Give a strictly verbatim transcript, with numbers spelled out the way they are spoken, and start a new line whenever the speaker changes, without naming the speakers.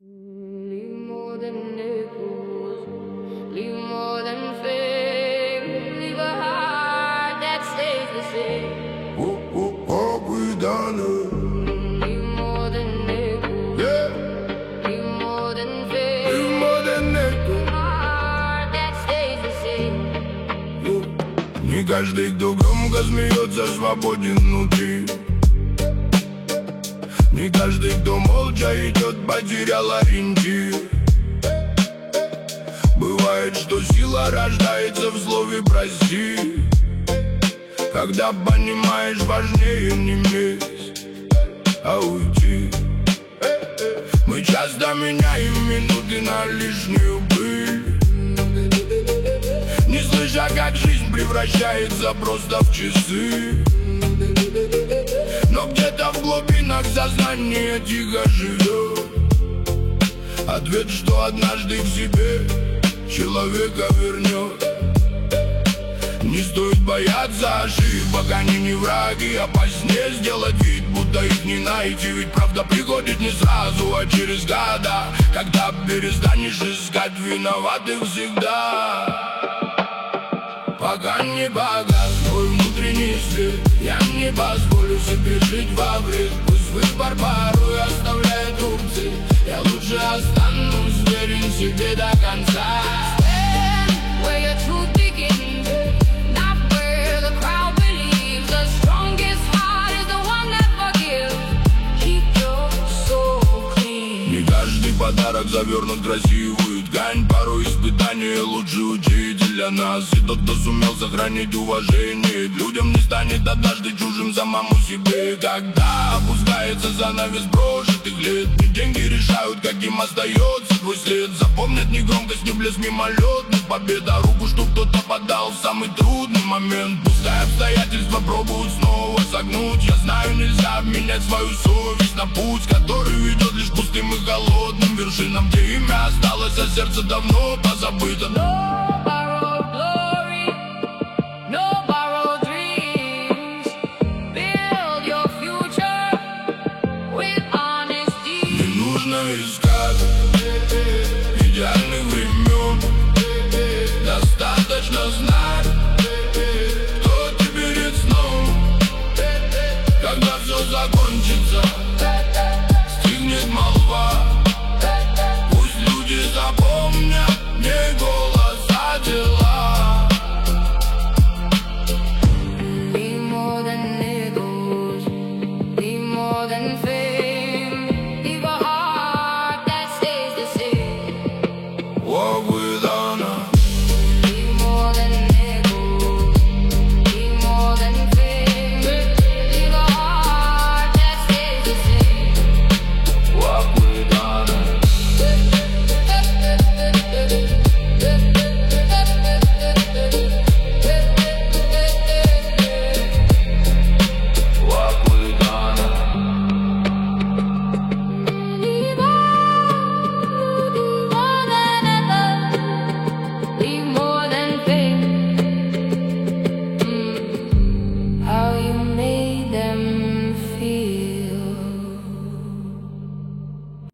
Leave more than nickels, leave more than fame, leave a heart that stays the same.
Oh, oh, oh, we done it.
Leave more than nickels,
Yeah,
leave more than
leave
fame,
more than nickel.
a heart that stays the same.
Yeah. Не каждый, кто громко смеется, свободен внутри. Не каждый, кто молча идет, потерял ориентир. Бывает, что сила рождается в слове «прости», когда понимаешь, важнее не месть, а уйти. Мы часто меняем минуты на лишнюю пыль, не слыша, как жизнь превращается просто в часы. Но где-то в глубинах сознания тихо живет ответ, что однажды к себе человека вернет. Не стоит бояться ошибок, они не враги. Опаснее сделать вид, будто их не найти. Ведь правда приходит не сразу, а через года, когда перестанешь искать виноватых всегда. Пока не погас мой внутренний свет, я не позволю себе жить во вред. Пусть выбор порой оставляет рубцы, я лучше останусь верен себе до конца.
Stand where your truth begins, not where the crowd believes. The strongest heart is the one that forgives. Keep your soul clean.
Не каждый подарок завернут в красивую ткань. Порой испытание лучший учитель для нас. И тот, кто сумел сохранить уважение к людям, не станет однажды чужим самому себе. Когда опускается занавес прожитых лет, не деньги решают, каким остается твой след. Запомнят не громкость, не блеск мимолетных побед, а руку, что кто-то подал в самый трудный момент. Пускай обстоятельства пробуют снова согнуть, я знаю, нельзя обменять свою совесть на путь, который ведет лишь пустым и холодным вершинам, где имя осталось, а сердце давно позабыто.
No borrowed glory, no borrowed dreams. Build your future with honesty.
Не нужно искать идеальных времен, достаточно знать, кто ты перед сном. Когда все закончится,